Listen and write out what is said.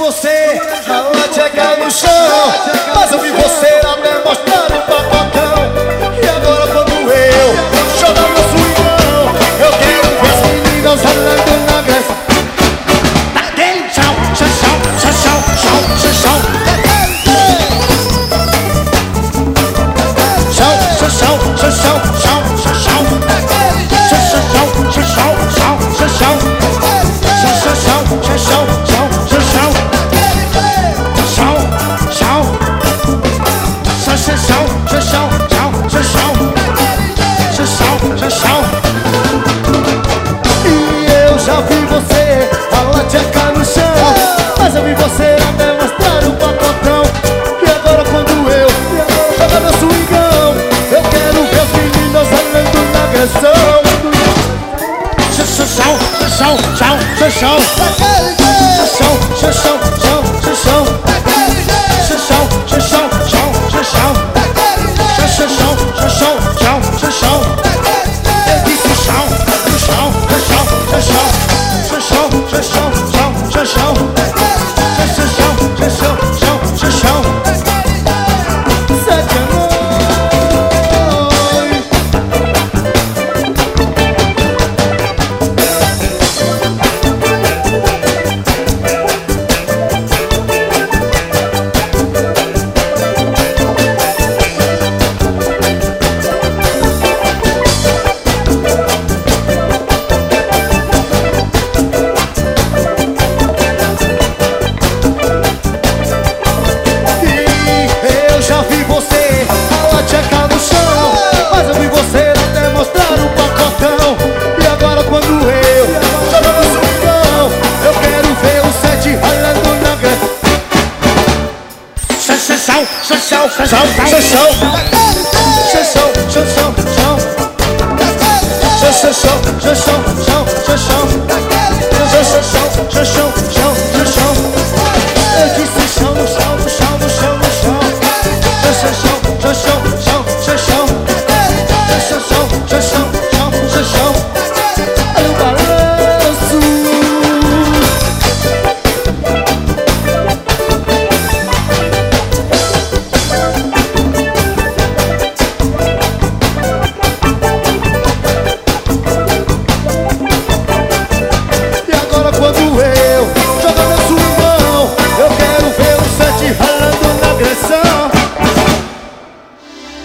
você a tcheca no chão, mas eu vi você até mostrar o pacotão. E agora quando eu jogar meu swingão, eu quero ver as meninas rolando na graça. Daquele tchau, tchau, tchau, tchau, tchau, tchau, tchau. Tchau, tchau, tchau, tchau, tchau, tchau, tchau, tchau. Tchau, tchau, tchau, tchau, tchau, tchau, tchau. Tchau, tchau, tchau, tchau, tchau, tchau, tchau, tchau. E eu já vi você a tcheca no chão, mas eu vi você até mostrar o pacotão. E agora quando eu jogar meu swingão, eu quero ver as meninas olhando na agressão. Tchau, tchau, tchau, tchau, tchau, tchau. Tchau, tchau, tchau, tchau, tchau, tchau. Tchau, tchau, tchau, tchau, tchau, tchau. Tchau, tchau, tchau, tchau, tchau, tchau. Eu disse tchau, tchau, tchau, tchau, tchau. Tchau, tchau, tchau, tchau, tchau. Tchau, tchau, tchau, tchau, tchau. Sete a noite. Eu disse chão no chão, no chão, no chão.